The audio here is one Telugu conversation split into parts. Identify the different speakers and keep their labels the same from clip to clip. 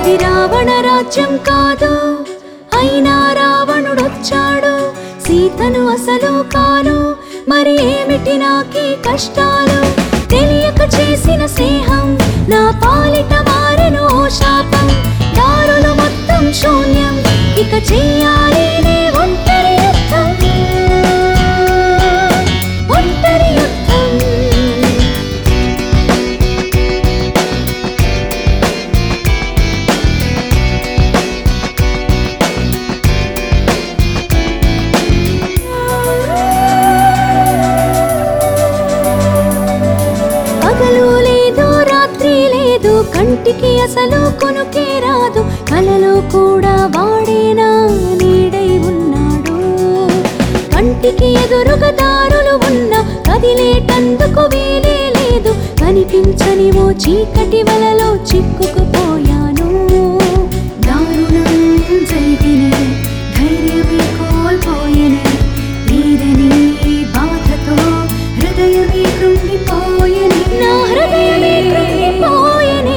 Speaker 1: ఇది రావణ రాజ్యం కాదు, అయినా రావణుడొచ్చాడు. సీతను అసలు కాను, మరి ఏమిటి నాకీ కష్టాలు? తెలియక చేసిన స్నేహం నా పాలిట మారెను ఓ శాపం. దారులు మొత్తం శూన్యం, ఇక చెయ్యాలి నే ఒంటరి యుద్ధం. ఒంటరి యుద్ధం. పగలు లేదు, రాత్రి లేదు, కంటికి అసలు కొనుకే రాదు. కలలో కూడా వాడేనా నీడై ఉన్నాడు. కంటికి ఎదురుగా దారులు ఉన్న కదిలేటందుకు వీలే లేదు. కనిపించని ఓ చీకటి వలలో చిక్కుకుపోయాను. దారుణం జరిగినే ధైర్యమే కోల్పోయెనే. తీరని బాధతో హృదయమే కృంగిపోయెనే. నా హృదయమే కృంగిపోయెనే.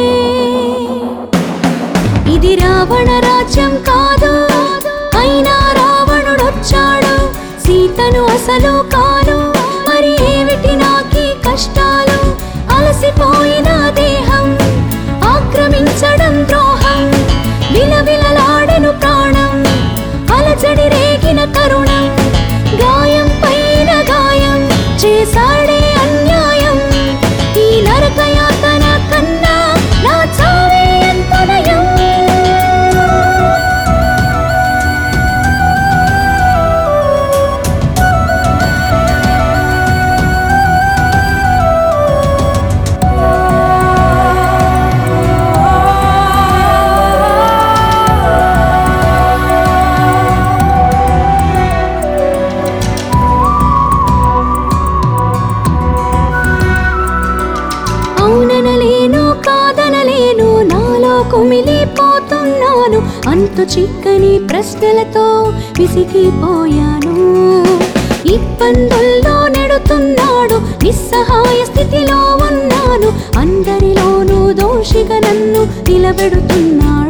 Speaker 1: ఇది రావణ రాజ్యం కాదు, అయినా రావణుడొచ్చాడు. సీతను అసలు కాను, మరి ఏమిటి నాకీ కష్టాలు? అలసిపోయిన దేహం ఆక్రమించడం ద్రోహం. విలవిలలాడెను ప్రాణం, అలజడి రేగిన తరుణం. గాయం పైన గాయం చేసాడే అన్యాయం. ఈ నరకయాతన కన్నా నా చావే ఎంతో నయం. అవుననలేను, కాదనలేను, నాలో కుమిలిపోతున్నాను. అంతు చిక్కని ప్రశ్నలతో విసిగిపోయాను. ఇబ్బందుల్లో నెడుతున్నాడు, నిస్సహాయ స్థితిలో ఉన్నాను. అందరిలోనూ దోషిగా నన్ను నిలబెడుతున్నాడు.